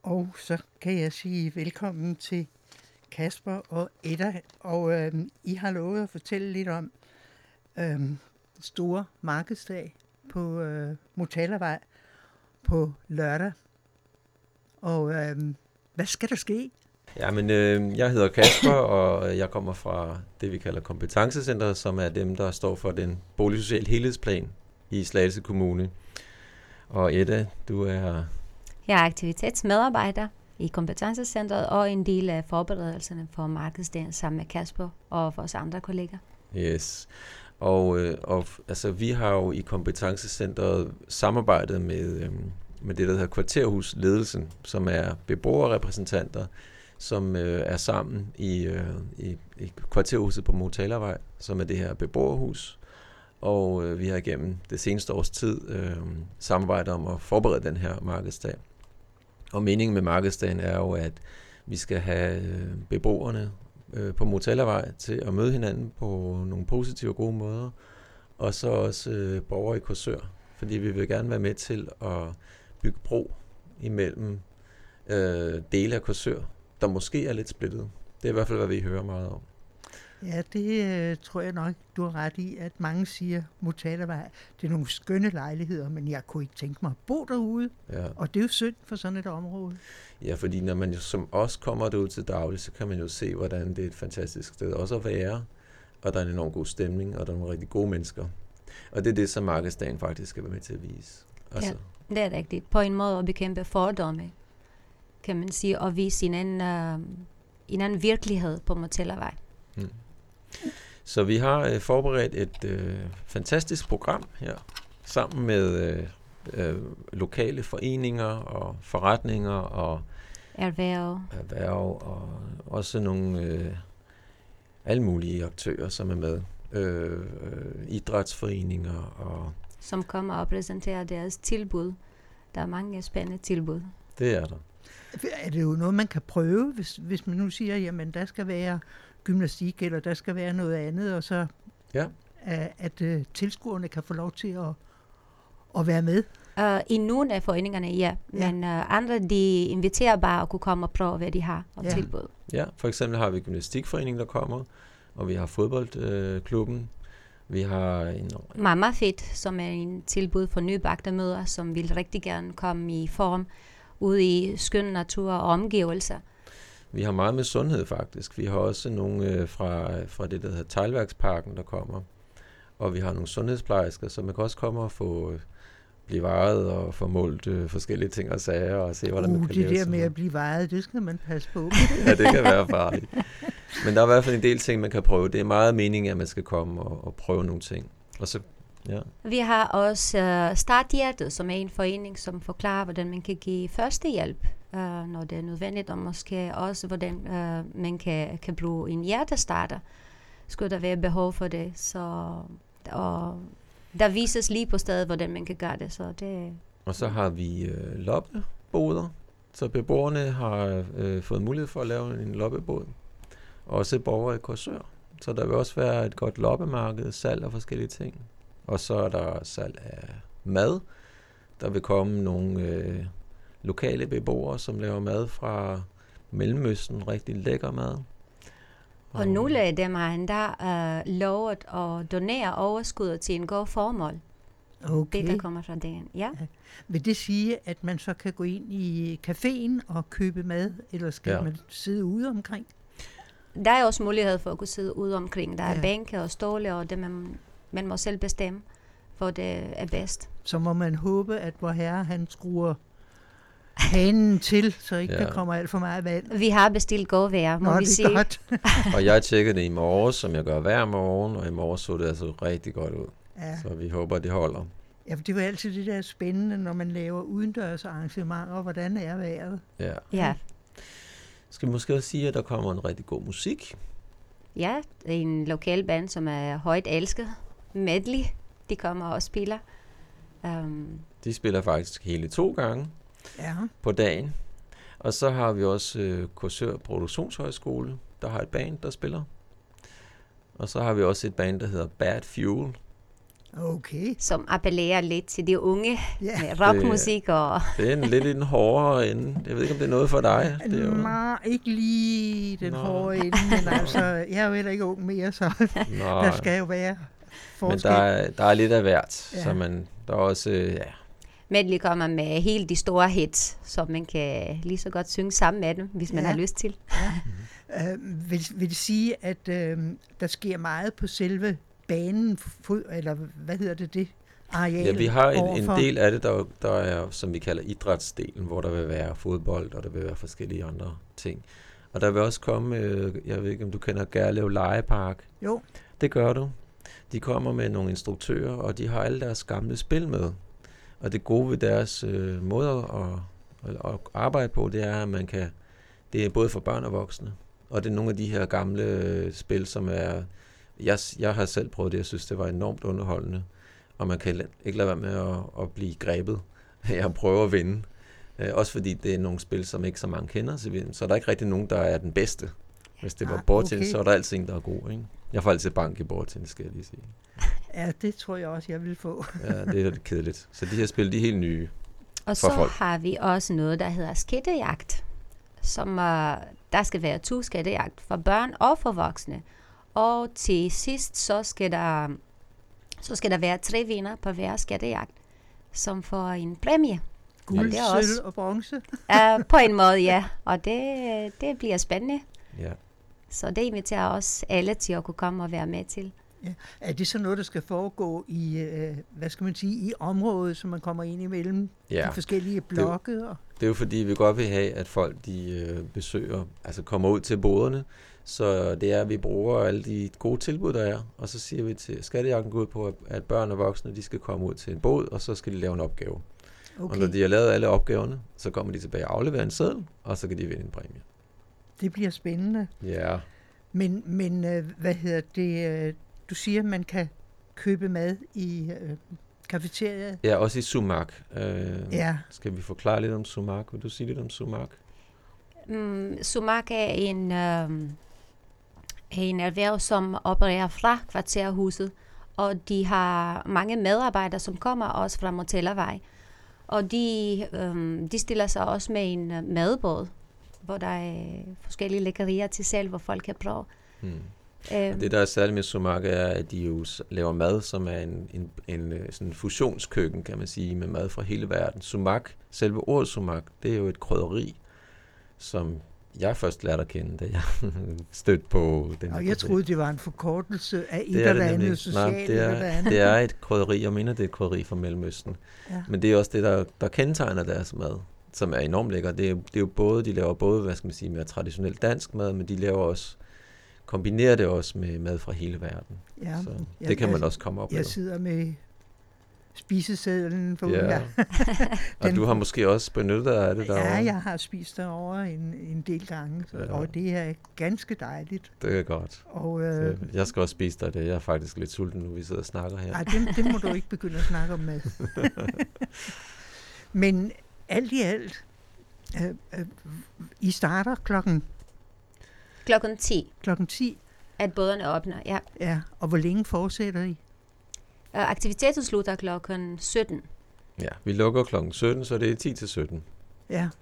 Og så kan jeg sige velkommen til Kasper og Edda. Og I har lovet at fortælle lidt om store markedsdag på Motalavej på lørdag. Og hvad skal der ske? Jamen, jeg hedder Kasper, og jeg kommer fra det, vi kalder Kompetencecentret, som er dem, der står for den boligsociale helhedsplan i Slagelse Kommune. Og Edda, du er... Jeg er aktivitetsmedarbejder i Kompetencecentret og en del af forberedelserne for markedsdagen sammen med Kasper og vores andre kolleger. Yes. Og altså, vi har jo i Kompetencecentret samarbejdet med det, der hedder Kvarterhusledelsen, som er beboerrepræsentanter, som er sammen i Kvarterhuset på Motalavej, som er det her beboerhus. Og vi har igennem det seneste års tid samarbejdet om at forberede den her markedsdag. Og meningen med markedsdagen er jo, at vi skal have beboerne på Motalavej til at møde hinanden på nogle positive og gode måder, og så også borgere i Korsør, fordi vi vil gerne være med til at bygge bro imellem dele af Korsør, der måske er lidt splittet. Det er i hvert fald, hvad vi hører meget om. Ja, det tror jeg nok, du har ret i, at mange siger, Motalavej, det er nogle skønne lejligheder, men jeg kunne ikke tænke mig at bo derude. Ja. Og det er jo synd for sådan et område. Ja, fordi når man jo som os kommer derud til daglig, så kan man jo se, hvordan det er et fantastisk sted også at være, og der er en enorm god stemning, og der er nogle rigtig gode mennesker. Og det er det, som markedsdagen faktisk skal være med til at vise. Altså. Ja, det er rigtigt. På en måde at bekæmpe fordomme, kan man sige, og vise en anden virkelighed på Motalavej. Hmm. Så vi har forberedt et fantastisk program her, sammen med lokale foreninger og forretninger og erhverv og også nogle alle mulige aktører, som er med. Idrætsforeninger og... Som kommer og præsenterer deres tilbud. Der er mange spændende tilbud. Det er der. Er det jo noget, man kan prøve, hvis man nu siger, jamen der skal være gymnastik, eller der skal være noget andet, og så at tilskuerne kan få lov til at være med? I nogle af foreningerne, ja. Men andre, de inviterer bare at kunne komme og prøve, hvad de har og tilbud. Ja, for eksempel har vi gymnastikforeningen, der kommer, og vi har fodboldklubben. Vi har Mamma Fit, som er en tilbud for nybagte mødre, som vil rigtig gerne komme i form ude i skøn natur og omgivelser. Vi har meget med sundhed faktisk. Vi har også nogle fra det, der hedder Teglværksparken, der kommer. Og vi har nogle sundhedsplejersker, som man kan også komme og få blive vejet og få målt forskellige ting og sager og se, hvordan man kan leve. Det der med at blive vejet, det skal man passe på. Ja, det kan være farligt. Men der er i hvert fald en del ting, man kan prøve. Det er meget meningen, at man skal komme og prøve nogle ting. Og så, ja. Vi har også Starthjertet, som er en forening, som forklarer, hvordan man kan give førstehjælp, når det er nødvendigt, og måske også, hvordan man kan bruge en hjertestarter, skulle der være behov for det. Og der vises lige på stedet, hvordan man kan gøre det. Og så har vi loppeboder, så beboerne har fået mulighed for at lave en loppebod. Også borgere i Korsør. Så der vil også være et godt loppemarked, salg og forskellige ting. Og så er der salg af mad. Der vil komme nogle lokale beboere, som laver mad fra Mellemøsten. Rigtig lækker mad. Og nogle af dem har endda lovet at donere overskuddet til en god formål. Okay. Det, der kommer fra dagen. Ja. Vil det sige, at man så kan gå ind i caféen og købe mad, eller skal man sidde ude omkring? Der er også mulighed for at kunne sidde ude omkring. Der er bænke og stole, og det man må selv bestemme, for det er bedst. Så må man håbe, at vor herre, han skruer hanen til, så ikke der kommer alt for meget vand. Vi har bestilt god vejr, må vi sige. Godt. Og jeg tjekkede det i morges, som jeg gør hver morgen, og i morges så det altså rigtig godt ud. Ja. Så vi håber, det holder. Ja, for det er jo altid det der spændende, når man laver udendørs arrangementer, hvordan er vejret? Ja. Skal vi måske også sige, at der kommer en rigtig god musik? Ja, en lokal band, som er højt elsket. Medley, de kommer og spiller. De spiller faktisk hele 2 gange på dagen. Og så har vi også Korsør Produktionshøjskole, der har et band, der spiller. Og så har vi også et band, der hedder Bad Fuel. Okay. som appellerer lidt til de unge med rockmusik. Det er lidt i den hårdere ende. Jeg ved ikke, om det er noget for dig. Det er jo... Nej, ikke lige den hårde ende, men altså, jeg er jo heller ikke ung mere, så der skal jo være forskel. Men der er lidt af hvert, så der er også... Medley kommer med helt de store hits, så man kan lige så godt synge sammen med dem, hvis man har lyst til. Ja. Vil det sige, at der sker meget på selve banen, eller hvad hedder det areal? Ja, vi har en del af det, der er, som vi kalder idrætsdelen, hvor der vil være fodbold, og der vil være forskellige andre ting. Og der vil også komme, jeg ved ikke, om du kender Gerlev Legepark? Jo. Det gør du. De kommer med nogle instruktører, og de har alle deres gamle spil med. Og det gode ved deres måde at arbejde på, det er, at man kan, det er både for børn og voksne. Og det er nogle af de her gamle spil, som er, jeg har selv prøvet det, jeg synes, det var enormt underholdende. Og man kan ikke lade være med at blive grebet af at prøve at vinde. Også fordi det er nogle spil, som ikke så mange kender, så der er ikke rigtig nogen, der er den bedste. Hvis det var bordtennis, så er der altid en, der er god, ikke? Jeg får altid bank i bordtennis, skal jeg lige sige. Ja, det tror jeg også, jeg vil få. Ja, det er lidt kedeligt. Så de her spil, de er helt nye. Og så har vi også noget, der hedder skattejagt, som der skal være 2 skattejagt for børn og for voksne. Og til sidst, så skal der være 3 vinder på hver skattejagt, som får en præmie. Guld, sølv og bronze. På en måde, ja. Og det bliver spændende. Ja. Så det inviterer også alle til at kunne komme og være med til. Ja. Er det så noget, der skal foregå i, hvad skal man sige, i området, så man kommer ind imellem de forskellige blokke? Det er jo fordi, vi godt vil have, at folk de besøger, altså kommer ud til boderne. Så det er, at vi bruger alle de gode tilbud, der er. Og så siger vi til skattejagten går ud på, at børn og voksne, de skal komme ud til en båd, og så skal de lave en opgave. Okay. Og når de har lavet alle opgaverne, så kommer de tilbage og afleverer en seddel, og så kan de vinde en præmie. Det bliver spændende. Ja. Men hvad hedder det? Du siger, at man kan købe mad i kafeteriet? Ja, også i Sumac. Skal vi forklare lidt om Sumac? Vil du sige lidt om Sumac? Sumac er en erhverv, som opererer fra Kvarterhuset, og de har mange medarbejdere, som kommer også fra Motellervej. Og de stiller sig også med en madbåd, hvor der er forskellige lækkerier til selv, hvor folk kan prøve. Det, der er særligt med Sumac, er, at de jo laver mad, som er en sådan fusionskøkken, kan man sige, med mad fra hele verden. Sumac, selve ordet Sumac, det er jo et krydderi, som jeg først lærte at kende, da jeg stødte på den. Og jeg troede, det var en forkortelse af et eller andet socialt. Det er et krydderi, jeg mener, det er et krydderi fra Mellemøsten. Ja. Men det er også det, der kendetegner deres mad, som er enormt lækker. Det er jo både, de laver både, hvad skal man sige, mere traditionelt dansk mad, men de laver også, kombinerer det også med mad fra hele verden. Ja, så det kan man også komme op med. Jeg sidder med spisesedlen for Og du har måske også benyttet dig af det derovre? Ja, jeg har spist derovre en del gange, og det er ganske dejligt. Det er godt. Og, jeg skal også spise dig det. Jeg er faktisk lidt sulten nu, vi sidder og snakker her. Nej, det må du ikke begynde at snakke om mad. Men alt i alt, I starter klokken 10. Klokken 10? At båderne åbner, ja. Ja, og hvor længe fortsætter I? Aktiviteten slutter klokken 17. Ja, vi lukker klokken 17, så det er 10 til 17. Ja.